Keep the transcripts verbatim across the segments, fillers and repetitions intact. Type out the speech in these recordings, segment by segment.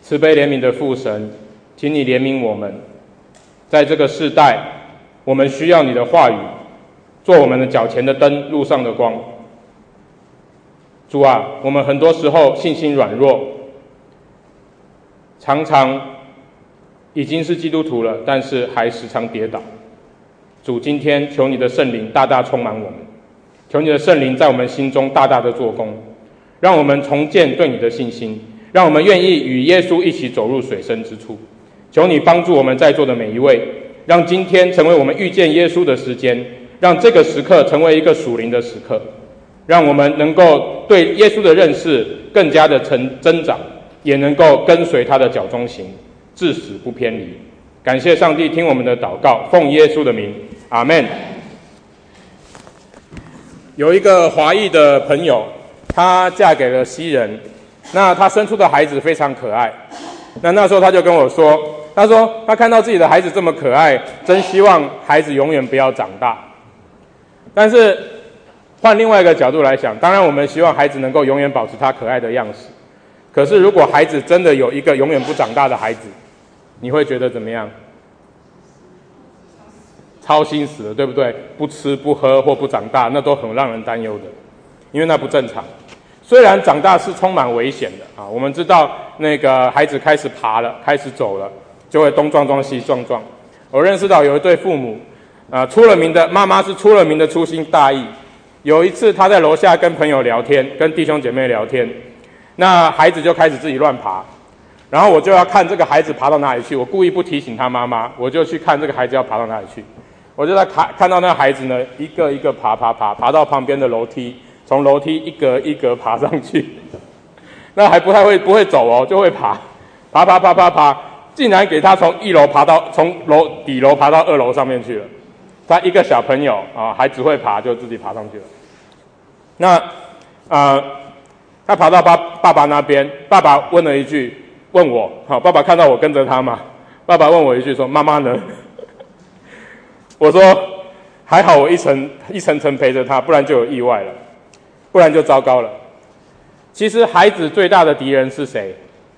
慈悲怜悯的父神，请你怜悯我们，在这个世代，我们需要你的话语，做我们的脚前的灯，路上的光。主啊，我们很多时候信心软弱，常常已经是基督徒了，但是还时常跌倒。主，今天求你的圣灵大大充满我们，求你的圣灵在我们心中大大的做工，让我们重建对你的信心，让我们愿意与耶稣一起走入水深之处。求你帮助我们在座的每一位，让今天成为我们遇见耶稣的时间，让这个时刻成为一个属灵的时刻，让我们能够对耶稣的认识更加的增长，也能够跟随他的脚中行，至死不偏离。感谢上帝听我们的祷告，奉耶稣的名，阿们。有一个华裔的朋友，她嫁给了西人，那她生出的孩子非常可爱。那那时候她就跟我说，她说她看到自己的孩子这么可爱，真希望孩子永远不要长大。但是换另外一个角度来想，当然我们希望孩子能够永远保持他可爱的样式。可是如果孩子真的有一个永远不长大的孩子，你会觉得怎么样？操心死了，对不对？不吃不喝或不长大，那都很让人担忧的，因为那不正常。虽然长大是充满危险的啊，我们知道那个孩子开始爬了，开始走了，就会东撞撞西撞撞。我认识到有一对父母，啊，出了名的妈妈是出了名的粗心大意。有一次他在楼下跟朋友聊天，跟弟兄姐妹聊天，那孩子就开始自己乱爬，然后我就要看这个孩子爬到哪里去，我故意不提醒他妈妈，我就去看这个孩子要爬到哪里去。我就在看看到那个孩子呢，一个一个爬爬爬，爬到旁边的楼梯，从楼梯一格一格爬上去。那还不太会不会走哦，就会爬，爬爬爬爬爬，竟然给他从一楼爬到从楼底楼爬到二楼上面去了。他一个小朋友啊，还只会爬，就自己爬上去了。那呃，他爬到爸爸爸那边，爸爸问了一句，问我，好，爸爸看到我跟着他嘛，爸爸问我一句说：“妈妈呢？”我说：“还好，我一层一层层陪着他，不然就有意外了，不然就糟糕了。”其实，孩子最大的敌人是谁？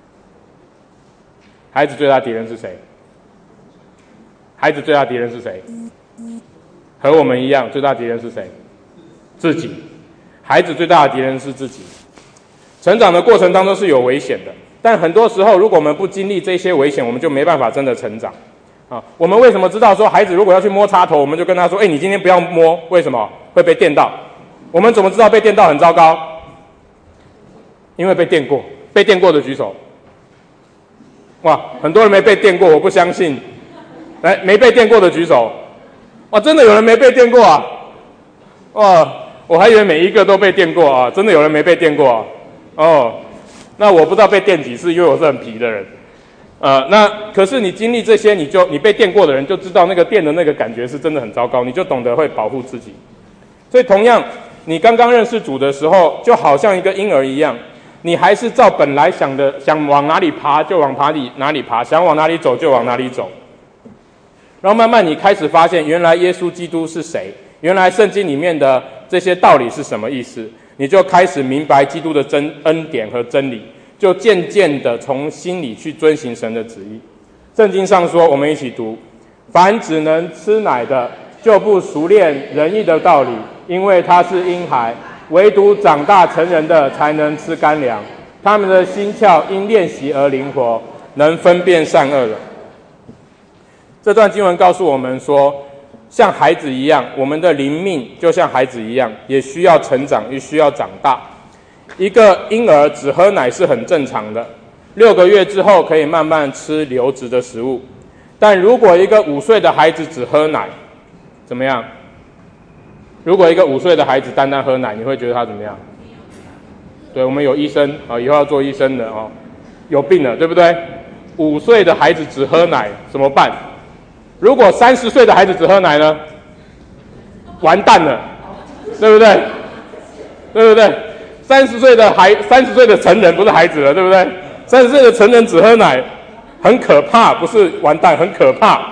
孩子最大的敌人是谁？孩子最大的敌人是谁？和我们一样，最大的敌人是谁？自己。孩子最大的敌人是自己。成长的过程当中是有危险的，但很多时候，如果我们不经历这些危险，我们就没办法真的成长。啊，我们为什么知道说孩子如果要去摸插头，我们就跟他说：“哎，你今天不要摸，为什么？会被电到。”我们怎么知道被电到很糟糕？因为被电过，被电过的举手。哇，很多人没被电过，我不相信。来，没被电过的举手。哇，真的有人没被电过啊？哇，我还以为每一个都被电过啊，真的有人没被电过啊？哦，那我不知道被电几次，因为我是很皮的人。呃，那可是你经历这些，你就你被电过的人就知道那个电的那个感觉是真的很糟糕，你就懂得会保护自己。所以同样，你刚刚认识主的时候，就好像一个婴儿一样，你还是照本来想的，想往哪里爬就往哪里哪里爬，想往哪里走就往哪里走。然后慢慢你开始发现，原来耶稣基督是谁，原来圣经里面的这些道理是什么意思，你就开始明白基督的真恩典和真理，就渐渐的从心里去遵行神的旨意。圣经上说，我们一起读：凡只能吃奶的，就不熟练仁义的道理，因为他是婴孩；唯独长大成人的，才能吃干粮。他们的心窍因练习而灵活，能分辨善恶了。这段经文告诉我们说，像孩子一样，我们的灵命就像孩子一样，也需要成长，也需要长大。一个婴儿只喝奶是很正常的，六个月之后可以慢慢吃流质的食物。但如果一个五岁的孩子只喝奶，怎么样？如果一个五岁的孩子单单喝奶，你会觉得他怎么样？对，我们有医生啊，以后要做医生的哦，有病了，对不对？五岁的孩子只喝奶怎么办？如果三十岁的孩子只喝奶呢？完蛋了，对不对？对不对？三十岁的孩，三十岁的成人不是孩子了，对不对？三十岁的成人只喝奶，很可怕，不是完蛋，很可怕。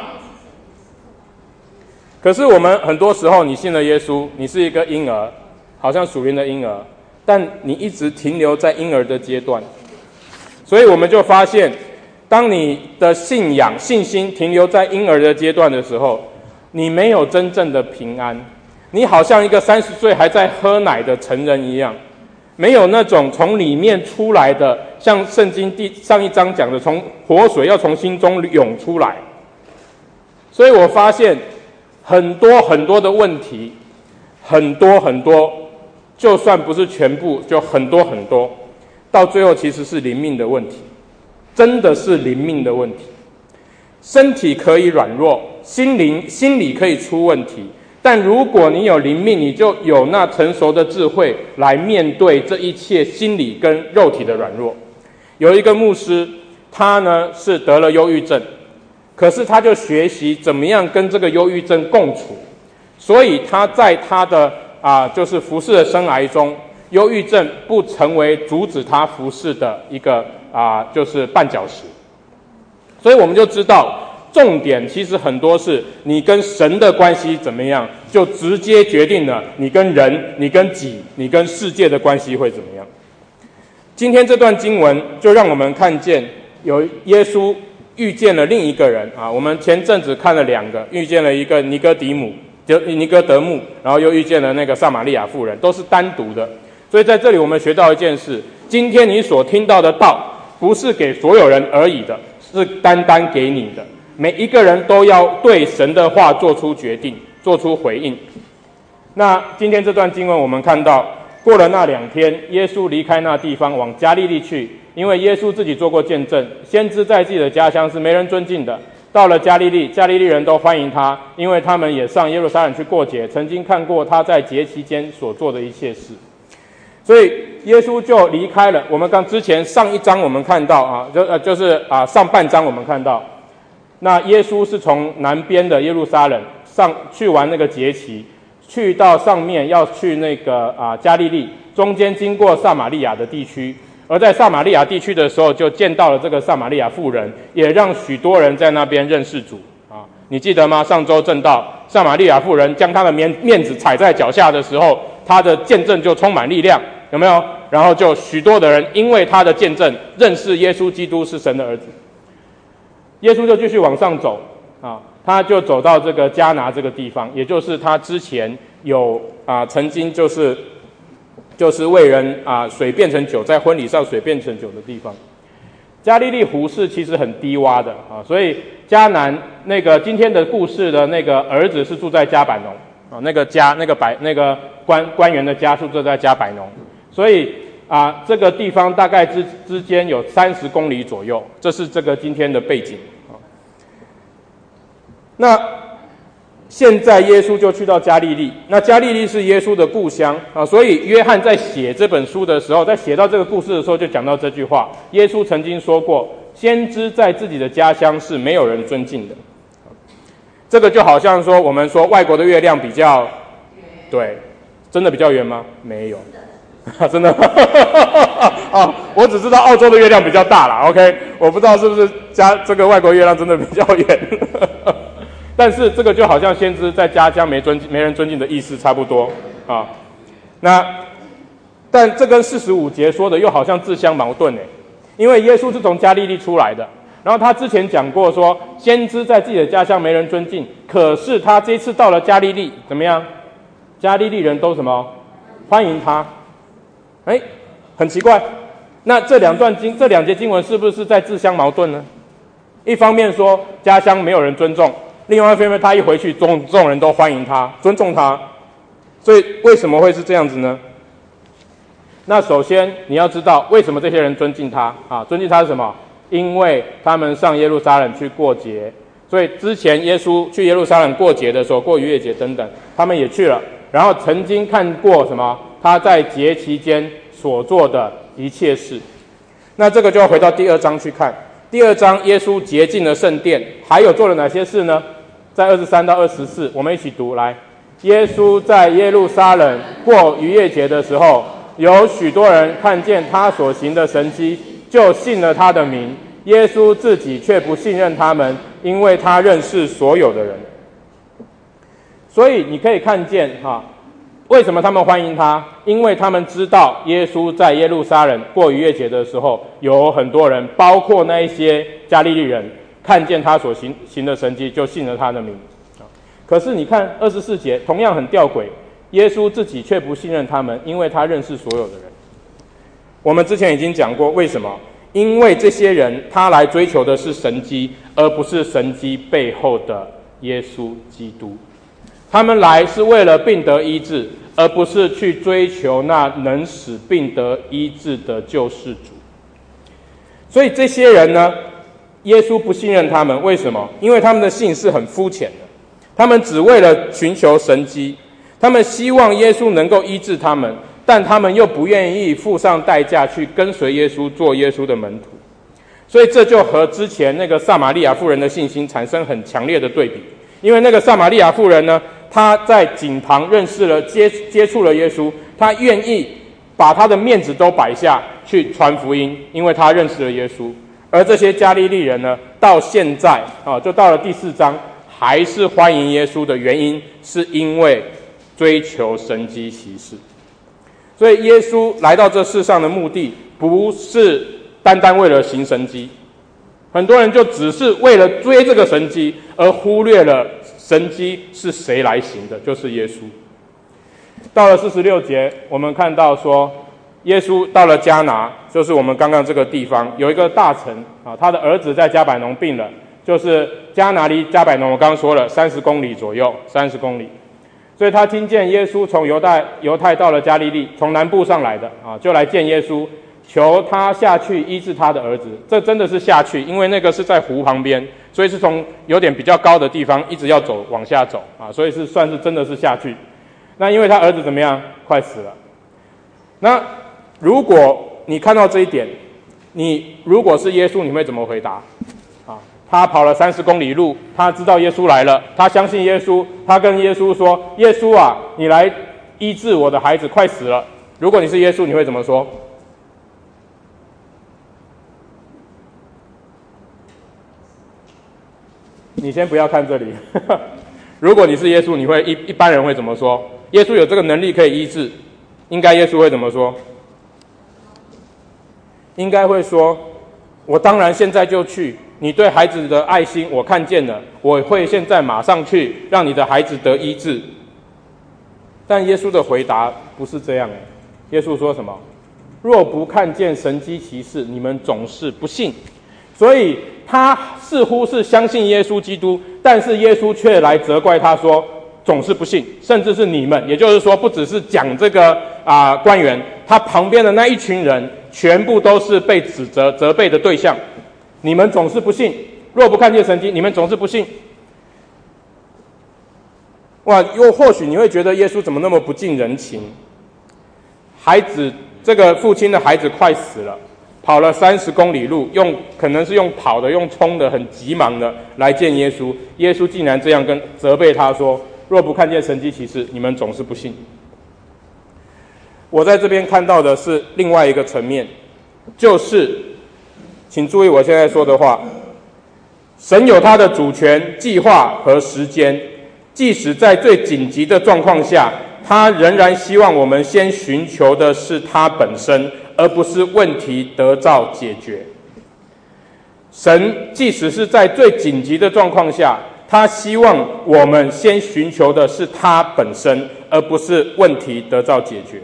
可是我们很多时候，你信了耶稣，你是一个婴儿，好像属灵的婴儿，但你一直停留在婴儿的阶段，所以我们就发现， 当你的信仰、信心停留在婴儿的阶段的时候，你没有真正的平安，你好像一个三十岁还在喝奶的成人一样，没有那种从里面出来的，像圣经第上一章讲的，从活水要从心中涌出来。所以我发现很多很多的问题，很多很多，就算不是全部，就很多很多，到最后其实是灵命的问题。真的是灵命的问题，身体可以软弱，心灵心理可以出问题，但如果你有灵命，你就有那成熟的智慧来面对这一切心理跟肉体的软弱。有一个牧师，他呢是得了忧郁症，可是他就学习怎么样跟这个忧郁症共处，所以他在他的啊就是服事的生涯中，忧郁症不成为阻止他服事的一个啊，就是绊脚石。所以我们就知道，重点其实很多是你跟神的关系怎么样，就直接决定了你跟人、你跟己、你跟世界的关系会怎么样。今天这段经文就让我们看见，有耶稣遇见了另一个人啊。我们前阵子看了两个，遇见了一个尼哥底母，就尼哥德慕，然后又遇见了那个撒玛利亚妇人，都是单独的。所以在这里我们学到一件事，今天你所听到的道不是给所有人而已的，是单单给你的。每一个人都要对神的话做出决定，做出回应。那今天这段经文我们看到，过了那两天，耶稣离开那地方往加利利去，因为耶稣自己做过见证，先知在自己的家乡是没人尊敬的。到了加利利，加利利人都欢迎他，因为他们也上耶路撒冷去过节，曾经看过他在节期间所做的一切事。所以耶稣就离开了。我们刚之前上一章我们看到啊，就呃就是啊上半章我们看到，那耶稣是从南边的耶路撒冷上去完那个节期，去到上面要去那个啊加利利，中间经过撒玛利亚的地区，而在撒玛利亚地区的时候，就见到了这个撒玛利亚妇人，也让许多人在那边认识主啊。你记得吗？上周正道，撒玛利亚妇人将她的面面子踩在脚下的时候，她的见证就充满力量。有没有？然后就许多的人因为他的见证认识耶稣基督是神的儿子。耶稣就继续往上走啊，他就走到这个迦拿这个地方，也就是他之前有啊曾经就是就是为人啊水变成酒，在婚礼上水变成酒的地方。加利利湖是其实很低洼的啊，所以迦南那个今天的故事的那个儿子是住在迦百农啊，那个家那个百那个官官员的家是住在迦百农。所以啊，这个地方大概之之间有三十公里左右，这是这个今天的背景啊。那现在耶稣就去到加利利，那加利利是耶稣的故乡啊，所以约翰在写这本书的时候，在写到这个故事的时候，就讲到这句话：耶稣曾经说过，先知在自己的家乡是没有人尊敬的。这个就好像说，我们说外国的月亮比较对，真的比较圆吗？没有。啊，真的啊！我只知道澳洲的月亮比较大啦 ，OK， 我不知道是不是加这个外国月亮真的比较远，但是这个就好像先知在家乡没尊没人尊敬的意思差不多啊。那但这跟四十五节说的又好像自相矛盾诶，因为耶稣是从加利利出来的，然后他之前讲过说，先知在自己的家乡没人尊敬，可是他这次到了加利利，怎么样？加利利人都什么欢迎他？哎，很奇怪，那这两段经这两节经文是不是在自相矛盾呢？一方面说家乡没有人尊重，另外一方面他一回去，众众人都欢迎他，尊重他，所以为什么会是这样子呢？那首先你要知道为什么这些人尊敬他啊？尊敬他是什么？因为他们上耶路撒冷去过节，所以之前耶稣去耶路撒冷过节的时候，过逾越节等等，他们也去了，然后曾经看过什么？他在节期间所做的一切事。那这个就要回到第二章去看。第二章耶稣洁净了圣殿，还有做了哪些事呢？在二十三到二十四，我们一起读来。耶稣在耶路撒冷过逾越节的时候，有许多人看见他所行的神迹，就信了他的名。耶稣自己却不信任他们，因为他认识所有的人。所以你可以看见哈， 为什么他们欢迎他？因为他们知道耶稣在耶路撒冷过逾越节的时候，有很多人，包括那一些加利利人，看见他所行行的神迹，就信了他的名。可是你看二十四节，同样很吊诡，耶稣自己却不信任他们，因为他认识所有的人。我们之前已经讲过，为什么？因为这些人他来追求的是神迹，而不是神迹背后的耶稣基督。他们来是为了病得医治，而不是去追求那能使病得医治的救世主。所以这些人呢，耶稣不信任他们，为什么？因为他们的信是很肤浅的，他们只为了寻求神迹，他们希望耶稣能够医治他们，但他们又不愿意付上代价去跟随耶稣，做耶稣的门徒。所以这就和之前那个撒玛利亚妇人的信心产生很强烈的对比。因为那个撒玛利亚妇人呢，她在井旁认识了接接触了耶稣，她愿意把她的面子都摆下去传福音，因为她认识了耶稣。而这些加利利人呢，到现在啊，就到了第四章，还是欢迎耶稣的原因，是因为追求神迹奇事。所以耶稣来到这世上的目的，不是单单为了行神迹。很多人就只是为了追这个神迹，而忽略了神迹是谁来行的，就是耶稣。到了四十六节，我们看到说，耶稣到了迦拿，就是我们刚刚这个地方，有一个大臣啊，他的儿子在迦百农病了，就是迦拿离迦百农，我刚刚说了三十公里左右，三十公里。所以他听见耶稣从犹太犹太到了加利利，从南部上来的啊，就来见耶稣，求他下去医治他的儿子。这真的是下去，因为那个是在湖旁边，所以是从有点比较高的地方一直要走往下走啊，所以是算是真的是下去。那因为他儿子怎么样，快死了。那如果你看到这一点，你如果是耶稣，你会怎么回答？啊，他跑了三十公里路，他知道耶稣来了，他相信耶稣，他跟耶稣说：“耶稣啊，你来医治我的孩子，快死了。”如果你是耶稣，你会怎么说？你先不要看这里。如果你是耶稣，你会一一般人会怎么说？耶稣有这个能力可以医治，应该耶稣会怎么说？应该会说：“我当然现在就去，你对孩子的爱心我看见了，我会现在马上去，让你的孩子得医治。”但耶稣的回答不是这样。耶稣说什么？若不看见神迹奇事，你们总是不信。所以他似乎是相信耶稣基督，但是耶稣却来责怪他说总是不信，甚至是你们，也就是说不只是讲这个啊、呃、官员，他旁边的那一群人全部都是被指责责备的对象。你们总是不信，若不看见神迹，你们总是不信。哇，又或许你会觉得耶稣怎么那么不近人情？孩子，这个父亲的孩子快死了，跑了三十公里路，用可能是用跑的，用冲的，很急忙的来见耶稣。耶稣竟然这样跟责备他说：“若不看见神迹奇事，你们总是不信。”我在这边看到的是另外一个层面，就是请注意我现在说的话，神有他的主权、计划和时间，即使在最紧急的状况下，他仍然希望我们先寻求的是他本身，而不是问题得到解决。神即使是在最紧急的状况下，他希望我们先寻求的是他本身，而不是问题得到解决。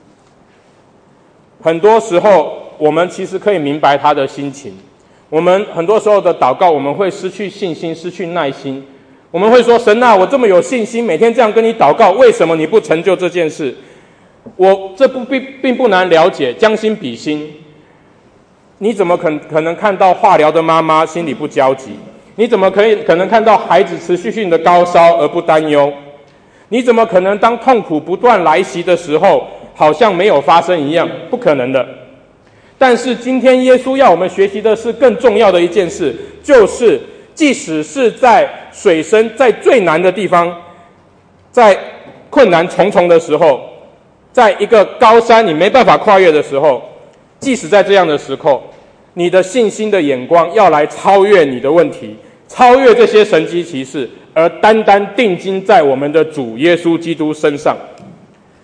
很多时候我们其实可以明白他的心情，我们很多时候的祷告我们会失去信心，失去耐心，我们会说：神啊，我这么有信心，每天这样跟你祷告，为什么你不成就这件事？我这不并并不难了解，将心比心，你怎么可可能看到化疗的妈妈心里不焦急？你怎么可以可能看到孩子持续性的高烧而不担忧？你怎么可能当痛苦不断来袭的时候，好像没有发生一样？不可能的。但是今天耶稣要我们学习的是更重要的一件事，就是即使是在水深在最难的地方，在困难重重的时候，在一个高山你没办法跨越的时候，即使在这样的时候，你的信心的眼光要来超越你的问题，超越这些神迹奇事，而单单定睛在我们的主耶稣基督身上。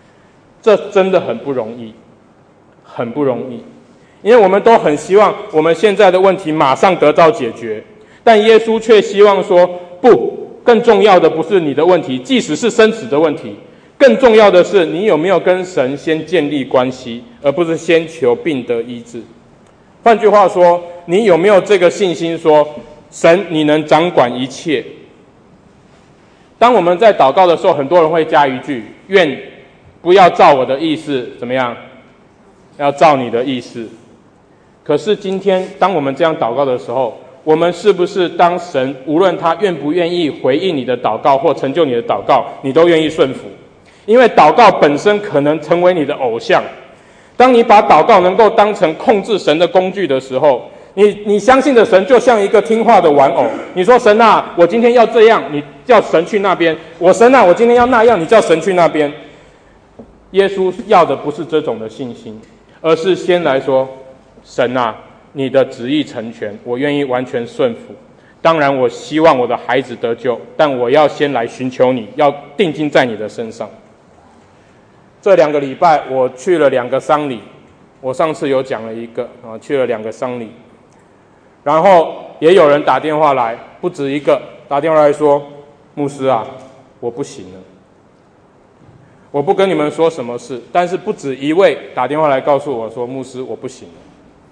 这真的很不容易，很不容易。因为我们都很希望我们现在的问题马上得到解决，但耶稣却希望说，不，更重要的不是你的问题，即使是生死的问题，更重要的是你有没有跟神先建立关系，而不是先求病得医治。换句话说，你有没有这个信心说，神你能掌管一切？当我们在祷告的时候，很多人会加一句，愿不要照我的意思，怎么样？要照你的意思。可是今天当我们这样祷告的时候，我们是不是当神无论他愿不愿意回应你的祷告或成就你的祷告，你都愿意顺服？因为祷告本身可能成为你的偶像。当你把祷告能够当成控制神的工具的时候，你你相信的神就像一个听话的玩偶。你说神啊，我今天要这样，你叫神去那边；我神啊，我今天要那样，你叫神去那边。耶稣要的不是这种的信心，而是先来说，神啊，你的旨意成全，我愿意完全顺服。当然我希望我的孩子得救，但我要先来寻求你，要定睛在你的身上。这两个礼拜我去了两个丧礼，我上次有讲了一个啊，去了两个丧礼，然后也有人打电话来，不止一个打电话来说，牧师啊，我不行了。我不跟你们说什么事，但是不止一位打电话来告诉我说，牧师我不行了。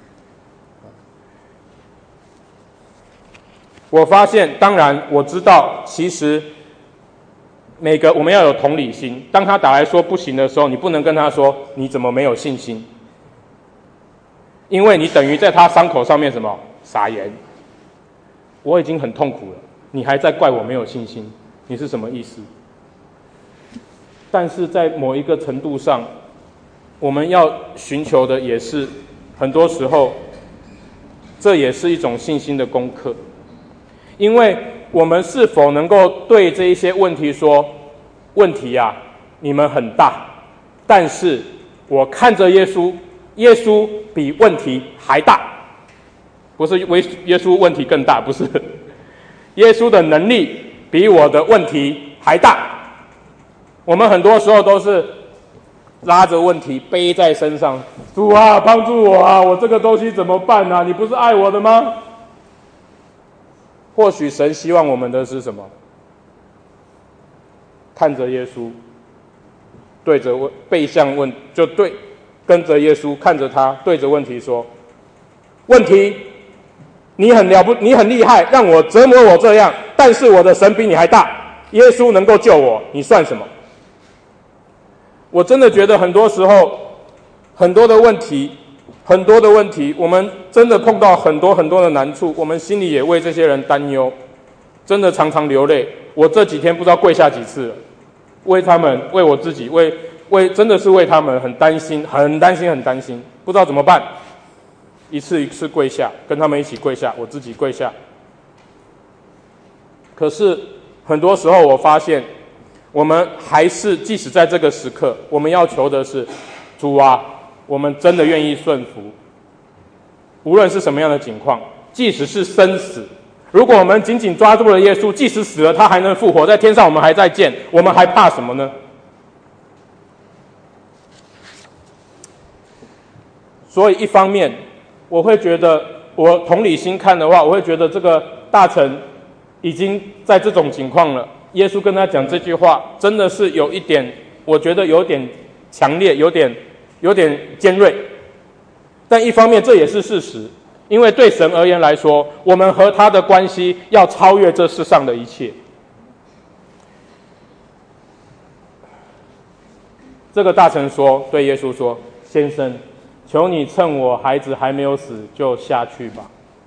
我发现，当然我知道，其实每个我们要有同理心。当他打来说不行的时候，你不能跟他说你怎么没有信心，因为你等于在他伤口上面什么撒盐。我已经很痛苦了，你还在怪我没有信心，你是什么意思？但是在某一个程度上，我们要寻求的也是，很多时候，这也是一种信心的功课。因为我们是否能够对这一些问题说，问题啊，你们很大，但是我看着耶稣，耶稣比问题还大，不是耶稣问题更大，不是，耶稣的能力比我的问题还大。我们很多时候都是拉着问题背在身上，主啊，帮助我啊，我这个东西怎么办啊？你不是爱我的吗？或许神希望我们的是什么？看着耶稣，对着问，背向问，就对，跟着耶稣，看着他，对着问题说：问题，你很了不，你很厉害，让我折磨我这样，但是我的神比你还大，耶稣能够救我，你算什么？我真的觉得很多时候，很多的问题，很多的问题，我们真的碰到很多很多的难处，我们心里也为这些人担忧，真的常常流泪。我这几天不知道跪下几次了，为他们，为我自己，为为真的是为他们很担心，很担心，很担心，不知道怎么办。一次一次跪下，跟他们一起跪下，我自己跪下。可是很多时候我发现，我们还是即使在这个时刻，我们要求的是，主啊，我们真的愿意顺服，无论是什么样的情况，即使是生死，如果我们紧紧抓住了耶稣，即使死了他还能复活，在天上我们还在见，我们还怕什么呢？所以一方面我会觉得，我同理心看的话，我会觉得这个大臣已经在这种情况了，耶稣跟他讲这句话真的是有一点，我觉得有点强烈，有点有点尖锐。但一方面这也是事实，因为对神而言来说，我们和他的关系要超越这世上的一切。这个大臣说，对耶稣说：先生，求你趁我孩子还没有死就下去吧。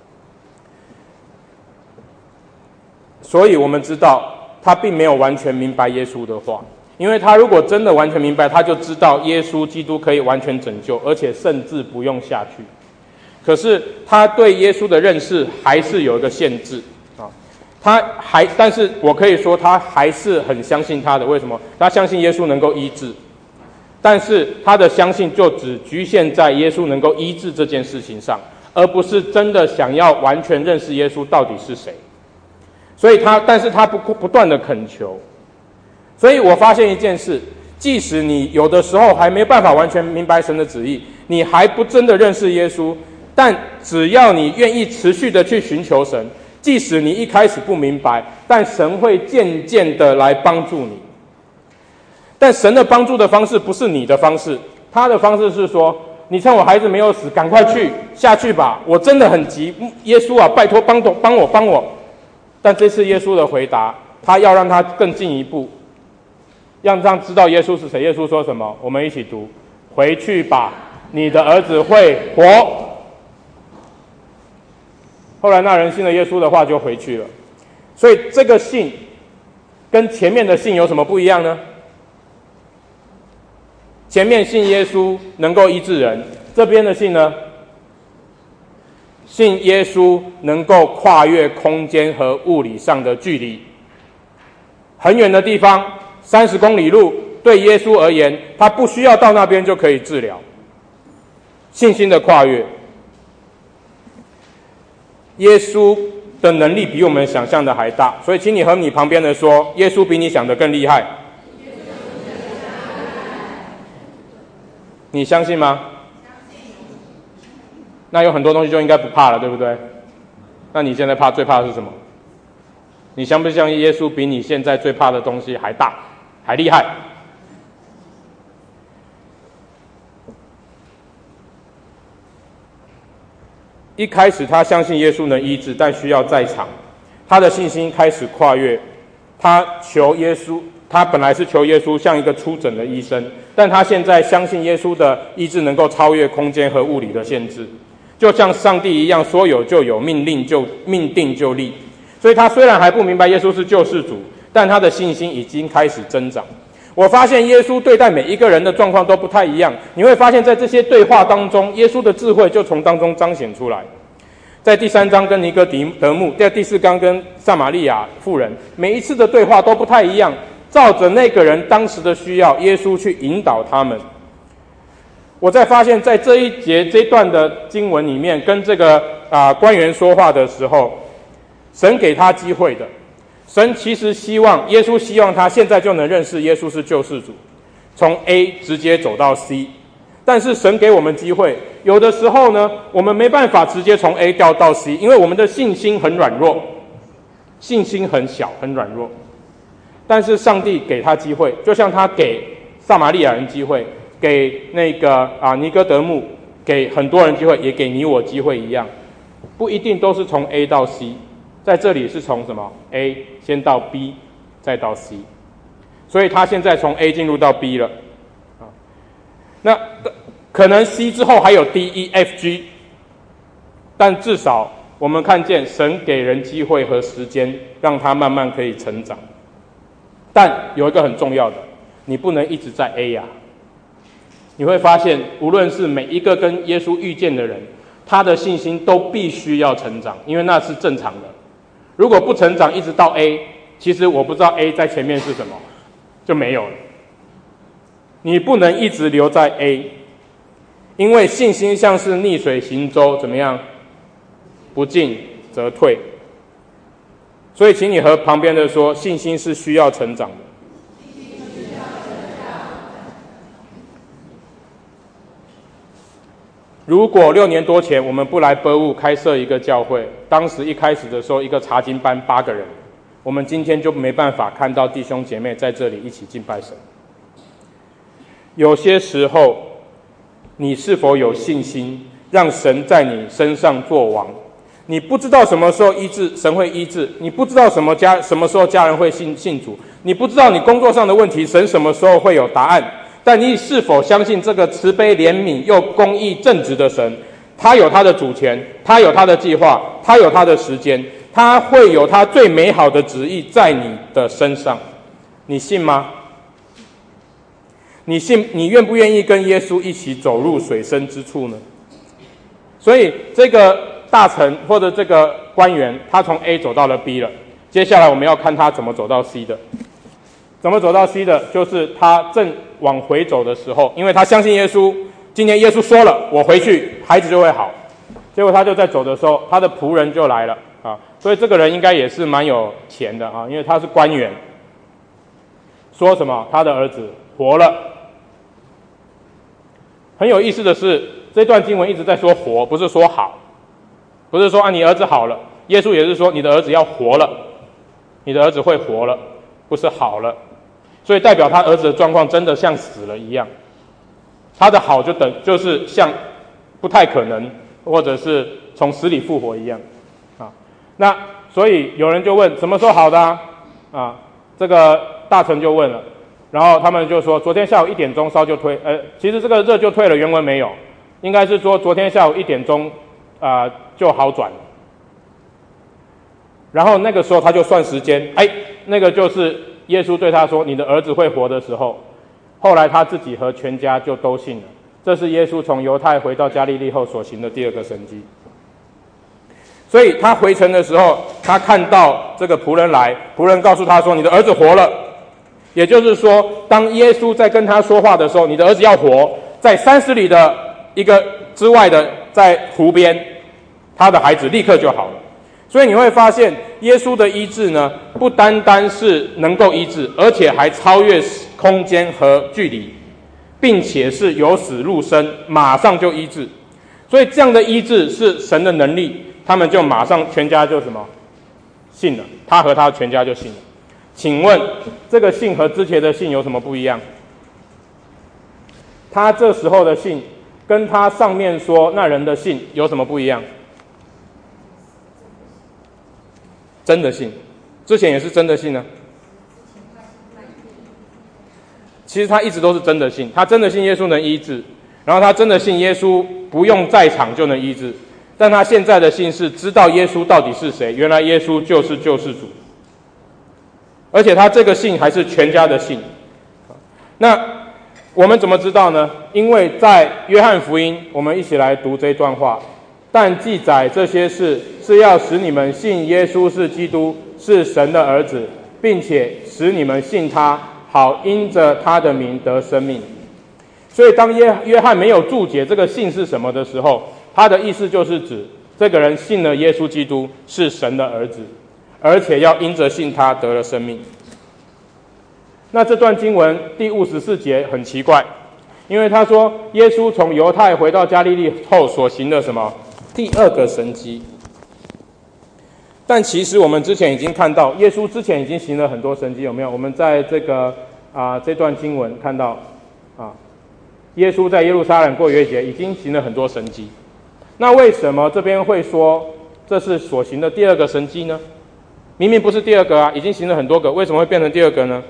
所以我们知道他并没有完全明白耶稣的话，因为他如果真的完全明白，他就知道耶稣基督可以完全拯救，而且甚至不用下去。可是他对耶稣的认识还是有一个限制啊，他还，但是我可以说他还是很相信他的。为什么？他相信耶稣能够医治，但是他的相信就只局限在耶稣能够医治这件事情上，而不是真的想要完全认识耶稣到底是谁。所以他，但是他不不断的恳求。所以我发现一件事， 即使你有的时候还没办法完全明白神的旨意，你还不真的认识耶稣，但只要你愿意持续的去寻求神，即使你一开始不明白，但神会渐渐的来帮助你。但神的帮助的方式不是你的方式，他的方式是说，你趁我孩子没有死，赶快去下去吧，我真的很急，耶稣啊，拜托帮我帮我帮我。但这次耶稣的回答，他要让他更进一步，让让知道耶稣是谁。耶稣说什么？我们一起读：回去吧，你的儿子会活。后来那人信了耶稣的话，就回去了。所以这个信跟前面的信有什么不一样呢？前面信耶稣能够医治人，这边的信呢，信耶稣能够跨越空间和物理上的距离，很远的地方，三十公里路，对耶稣而言，他不需要到那边就可以治疗。信心的跨越，耶稣的能力比我们想象的还大，所以请你和你旁边的说，耶稣比你想的更厉害。你相信吗？那有很多东西就应该不怕了，对不对？那你现在怕最怕的是什么？你相不相信耶稣比你现在最怕的东西还大，还厉害？一开始他相信耶稣能医治，但需要在场。他的信心开始跨越，他求耶稣，他本来是求耶稣像一个出诊的医生，但他现在相信耶稣的医治能够超越空间和物理的限制，就像上帝一样，说有就有，命令就命定就立。所以他虽然还不明白耶稣是救世主，但他的信心已经开始增长。我发现耶稣对待每一个人的状况都不太一样，你会发现在这些对话当中，耶稣的智慧就从当中彰显出来。在第三章跟尼哥德慕，在第四章跟撒玛利亚妇人，每一次的对话都不太一样，照着那个人当时的需要，耶稣去引导他们。我在发现在这一节这一段的经文里面，跟这个啊、呃、官员说话的时候，神给他机会的。神其实希望耶稣希望他现在就能认识耶稣是救世主，从 A 直接走到 C。但是神给我们机会，有的时候呢，我们没办法直接从 A 调到 C， 因为我们的信心很软弱，信心很小，很软弱。但是上帝给他机会，就像他给撒玛利亚人机会，给那个啊尼哥德慕，给很多人机会，也给你我机会一样，不一定都是从 A 到 C。在这里是从什么 A 先到 B 再到 C， 所以他现在从 A 进入到 B 了，啊，那可能 C 之后还有 D E F G， 但至少我们看见神给人机会和时间，让他慢慢可以成长。但有一个很重要的，你不能一直在 A 呀、啊。你会发现，无论是每一个跟耶稣遇见的人，他的信心都必须要成长，因为那是正常的。如果不成长，一直到 A， 其实我不知道 A 在前面是什么，就没有了。你不能一直留在 A， 因为信心像是逆水行舟，怎么样？不进则退。所以，请你和旁边的说，信心是需要成长的。如果六年多前我们不来波务开设一个教会，当时一开始的时候一个查经班八个人，我们今天就没办法看到弟兄姐妹在这里一起敬拜神。有些时候，你是否有信心让神在你身上作王？你不知道什么时候医治，神会医治；你不知道什么家什么时候家人会信信主；你不知道你工作上的问题，神什么时候会有答案。但你是否相信这个慈悲怜悯又公义正直的神，他有他的主权，他有他的计划，他有他的时间，他会有他最美好的旨意在你的身上？你信吗？你信？你愿不愿意跟耶稣一起走入水深之处呢？所以这个大臣或者这个官员，他从 A 走到了 B 了，接下来我们要看他怎么走到 C 的。怎么走到 C 的？就是他正往回走的时候，因为他相信耶稣，今天耶稣说了，我回去孩子就会好。结果他就在走的时候，他的仆人就来了啊，所以这个人应该也是蛮有钱的啊，因为他是官员。说什么？他的儿子活了。很有意思的是，这段经文一直在说活，不是说好，不是说啊你儿子好了，耶稣也是说你的儿子要活了，你的儿子会活了，不是好了。所以代表他儿子的状况真的像死了一样，他的好就等就是像不太可能，或者是从死里复活一样啊。那所以有人就问什么时候好的啊？啊，这个大臣就问了。然后他们就说，昨天下午一点钟烧就退，呃，其实这个热就退了，原文没有，应该是说昨天下午一点钟，啊、呃、就好转了。然后那个时候他就算时间，哎，那个就是耶稣对他说：“你的儿子会活”的时候，后来他自己和全家就都信了。这是耶稣从犹太回到加利利后所行的第二个神迹。所以他回城的时候，他看到这个仆人来，仆人告诉他说：“你的儿子活了。”也就是说，当耶稣在跟他说话的时候，你的儿子要活，在三十里的一个之外的，在湖边，他的孩子立刻就好了。所以你会发现，耶稣的医治呢，不单单是能够医治，而且还超越空间和距离，并且是由死入生，马上就医治。所以这样的医治是神的能力，他们就马上全家就什么信了，他和他全家就信了。请问这个信和之前的信有什么不一样？他这时候的信跟他上面说那人的信有什么不一样？真的信，之前也是真的信呢。其实他一直都是真的信，他真的信耶稣能医治，然后他真的信耶稣不用在场就能医治，但他现在的信是知道耶稣到底是谁，原来耶稣就是救世主。而且他这个信还是全家的信。那我们怎么知道呢？因为在约翰福音，我们一起来读这段话。但记载这些事，是要使你们信耶稣是基督，是神的儿子，并且使你们信他，好因着他的名得生命。所以当约约翰没有注解这个信是什么的时候，他的意思就是指这个人信了耶稣基督是神的儿子，而且要因着信他得了生命。那这段经文第五十四节很奇怪，因为他说耶稣从犹太回到加利利后所行的什么第二个神迹。但其实我们之前已经看到，耶稣之前已经行了很多神迹，有没有？我们在这个啊这段经文看到啊，耶稣在耶路撒冷过逾越节已经行了很多神迹。那为什么这边会说这是所行的第二个神迹呢？明明不是第二个啊，已经行了很多个，为什么会变成第二个呢？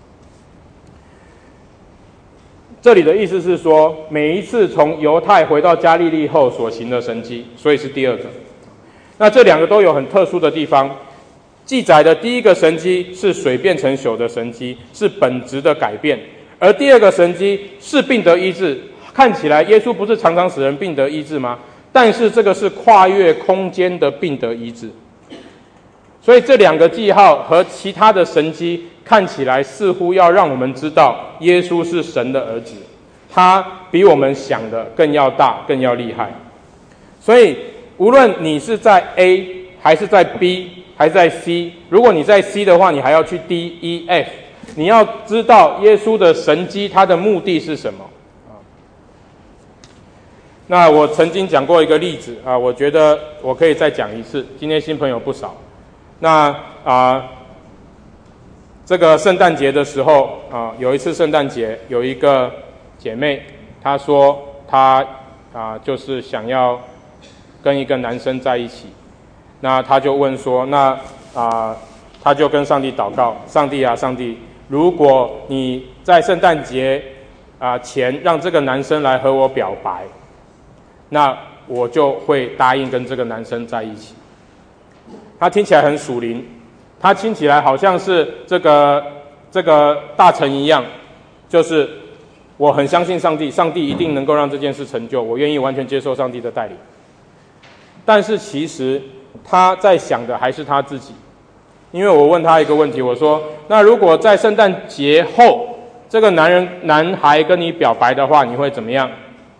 这里的意思是说，每一次从犹太回到加利利后所行的神迹，所以是第二个。那这两个都有很特殊的地方。记载的第一个神迹是水变成酒的神迹，是本质的改变；而第二个神迹是病得医治。看起来耶稣不是常常使人病得医治吗？但是这个是跨越空间的病得医治。所以这两个记号和其他的神迹看起来似乎要让我们知道耶稣是神的儿子，他比我们想的更要大，更要厉害。所以无论你是在 A 还是在 B 还是在 C， 如果你在 C 的话，你还要去 D、E、F， 你要知道耶稣的神迹他的目的是什么。那我曾经讲过一个例子啊，我觉得我可以再讲一次，今天新朋友不少。那啊，这个圣诞节的时候啊，有一次圣诞节，有一个姐妹，她说她啊就是想要跟一个男生在一起，那她就问说，那啊，她就跟上帝祷告，上帝啊，上帝，如果你在圣诞节啊前让这个男生来和我表白，那我就会答应跟这个男生在一起。他听起来很属灵，他听起来好像是这个这个大臣一样，就是我很相信上帝，上帝一定能够让这件事成就，我愿意完全接受上帝的带领。但是其实他在想的还是他自己，因为我问他一个问题，我说：那如果在圣诞节后，这个男人男孩跟你表白的话，你会怎么样？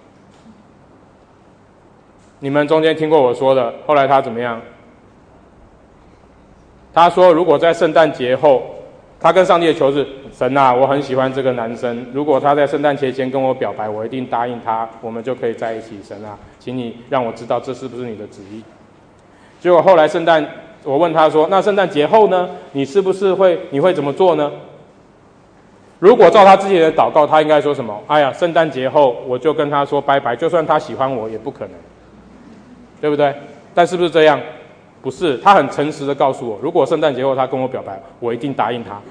你们中间听过我说的，后来他怎么样？他说如果在圣诞节后他跟上帝的求是：神啊，我很喜欢这个男生，如果他在圣诞节前跟我表白，我一定答应他，我们就可以在一起。神啊，请你让我知道这是不是你的旨意。结果后来圣诞，我问他说：那圣诞节后呢？你是不是会你会怎么做呢？如果照他之前的祷告，他应该说什么？哎呀，圣诞节后我就跟他说拜拜，就算他喜欢我也不可能，对不对？但是不是这样？不是，他很诚实的告诉我，如果圣诞节后他跟我表白，我一定答应他。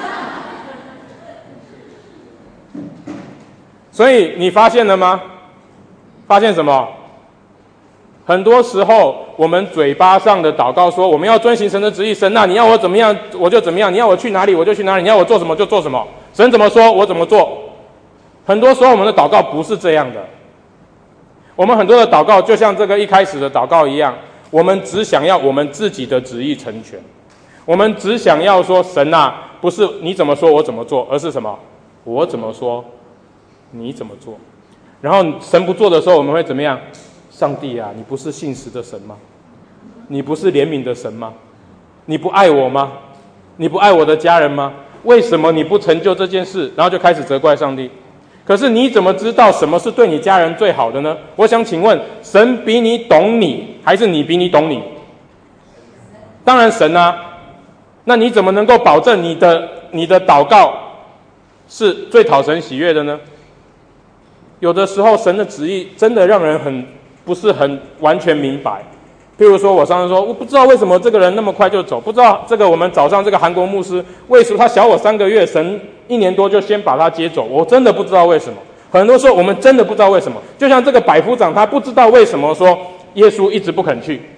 所以你发现了吗？发现什么？很多时候我们嘴巴上的祷告说我们要遵行神的旨意，神啊，你要我怎么样我就怎么样，你要我去哪里我就去哪里，你要我做什么就做什么，神怎么说我怎么做。很多时候我们的祷告不是这样的，我们很多的祷告就像这个一开始的祷告一样，我们只想要我们自己的旨意成全，我们只想要说神啊，不是你怎么说我怎么做，而是什么？我怎么说你怎么做。然后神不做的时候我们会怎么样？上帝啊，你不是信实的神吗？你不是怜悯的神吗？你不爱我吗？你不爱我的家人吗？为什么你不成就这件事？然后就开始责怪上帝。可是你怎么知道什么是对你家人最好的呢？我想请问，神比你懂你，还是你比你懂你？当然神啊。那你怎么能够保证你的你的祷告是最讨神喜悦的呢？有的时候神的旨意真的让人很不是很完全明白。譬如说我上次说我不知道为什么这个人那么快就走，不知道这个我们早上这个韩国牧师为什么他小我三个月，神一年多就先把他接走，我真的不知道为什么。很多时候我们真的不知道为什么，就像这个百夫长他不知道为什么说耶稣一直不肯去，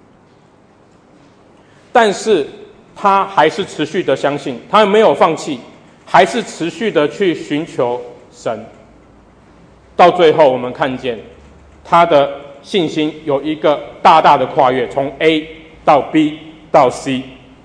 但是他还是持续的相信，他没有放弃，还是持续的去寻求神。到最后我们看见他的信心有一个大大的跨越，从 A 到 B 到 C。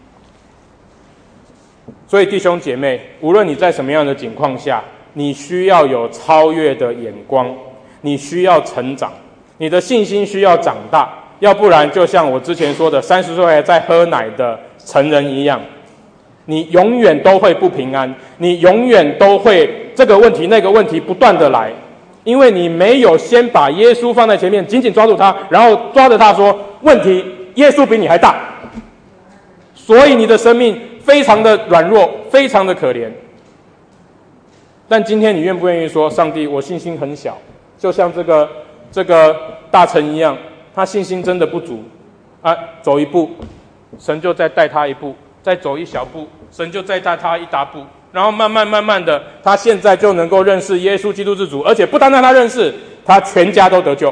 所以弟兄姐妹，无论你在什么样的境况下，你需要有超越的眼光，你需要成长，你的信心需要长大，要不然就像我之前说的三十岁还在喝奶的成人一样，你永远都会不平安，你永远都会这个问题那个问题不断的来，因为你没有先把耶稣放在前面，紧紧抓住他，然后抓着他说问题耶稣比你还大，所以你的生命非常的软弱，非常的可怜。但今天你愿不愿意说，上帝我信心很小，就像这个这个大臣一样，他信心真的不足啊，走一步神就再带他一步，再走一小步神就再带他一大步，然后慢慢慢慢的他现在就能够认识耶稣基督之主，而且不单单他认识，他全家都得救。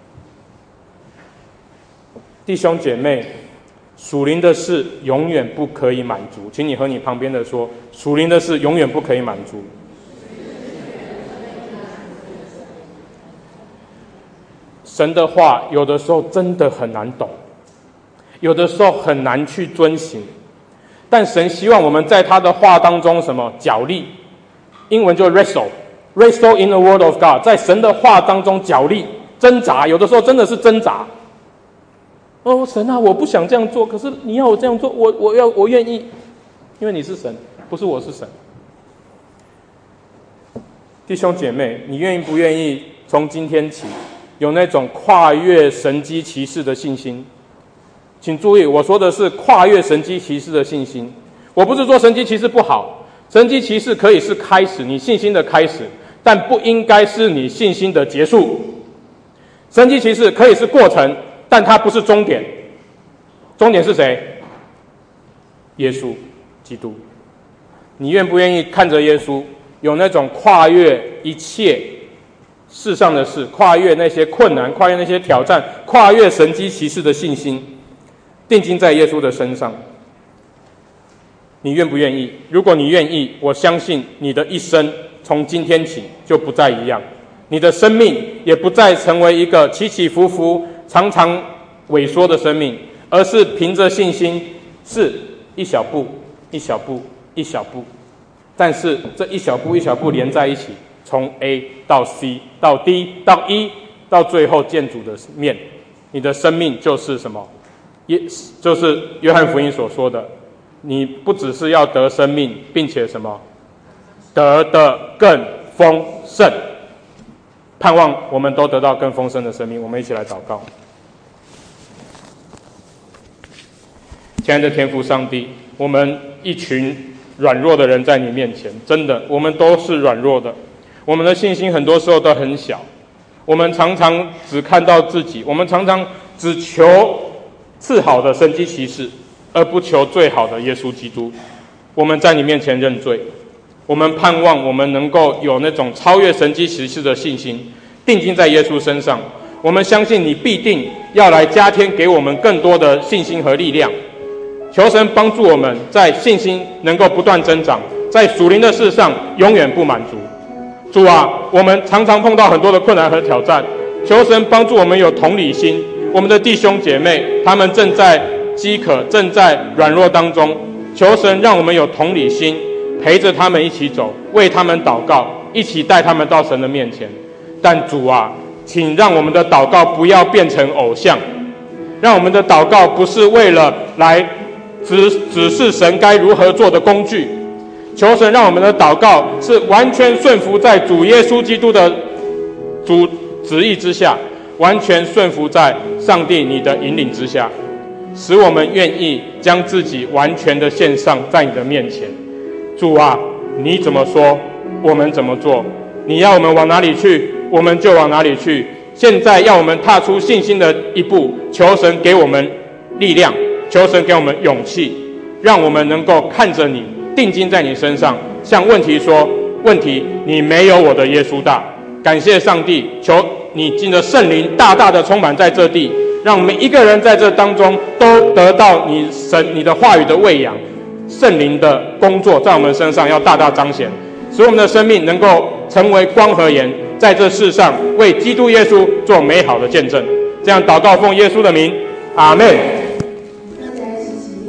弟兄姐妹，属灵的事永远不可以满足，请你和你旁边的说，属灵的事永远不可以满足。神的话有的时候真的很难懂，有的时候很难去遵行，但神希望我们在他的话当中什么角力，英文就 wrestle wrestle in the word of God， 在神的话当中角力挣扎，有的时候真的是挣扎。哦，神啊，我不想这样做，可是你要我这样做，我我要我愿意，因为你是神，不是我是神。弟兄姐妹，你愿意不愿意从今天起有那种跨越神迹奇事的信心？请注意，我说的是跨越神迹奇事的信心。我不是说神迹奇事不好，神迹奇事可以是开始，你信心的开始，但不应该是你信心的结束。神迹奇事可以是过程，但它不是终点。终点是谁？耶稣基督。你愿不愿意看着耶稣，有那种跨越一切世上的事，跨越那些困难，跨越那些挑战，跨越神迹奇事的信心，定睛在耶稣的身上？你愿不愿意？如果你愿意，我相信你的一生从今天起就不再一样，你的生命也不再成为一个起起伏伏常常萎缩的生命，而是凭着信心，是一小步一小步一小步，但是这一小步一小步连在一起，从 A 到 C 到 D 到 E 到最后见主的面，你的生命就是什么？也就是约翰福音所说的， 你不只是要得生命，并且什么？得的更丰盛。盼望我们都得到更丰盛的生命。我们一起来祷告。亲爱的天父上帝，我们一群软弱的人在你面前，真的，我们都是软弱的。我们的信心很多时候都很小，我们常常只看到自己，我们常常只求次好的神迹奇事，而不求最好的耶稣基督。我们在你面前认罪，我们盼望我们能够有那种超越神迹奇事的信心，定睛在耶稣身上。我们相信你必定要来加添给我们更多的信心和力量。求神帮助我们在信心能够不断增长，在属灵的事上永远不满足。主啊，我们常常碰到很多的困难和挑战，求神帮助我们有同理心。我们的弟兄姐妹他们正在饥渴，正在软弱当中，求神让我们有同理心，陪着他们一起走，为他们祷告，一起带他们到神的面前。但主啊，请让我们的祷告不要变成偶像，让我们的祷告不是为了来指指示神该如何做的工具。求神让我们的祷告是完全顺服在主耶稣基督的主旨意之下，完全顺服在上帝你的引领之下，使我们愿意将自己完全的献上在你的面前。主啊，你怎么说我们怎么做，你要我们往哪里去我们就往哪里去。现在要我们踏出信心的一步，求神给我们力量，求神给我们勇气，让我们能够看着你，定睛在你身上，向问题说，问题你没有我的耶稣大。感谢上帝，求你借着圣灵大大的充满在这地，让每一个人在这当中都得到你神你的话语的喂养，圣灵的工作在我们身上要大大彰显，使我们的生命能够成为光和盐，在这世上为基督耶稣做美好的见证。这样祷告奉耶稣的名，阿们。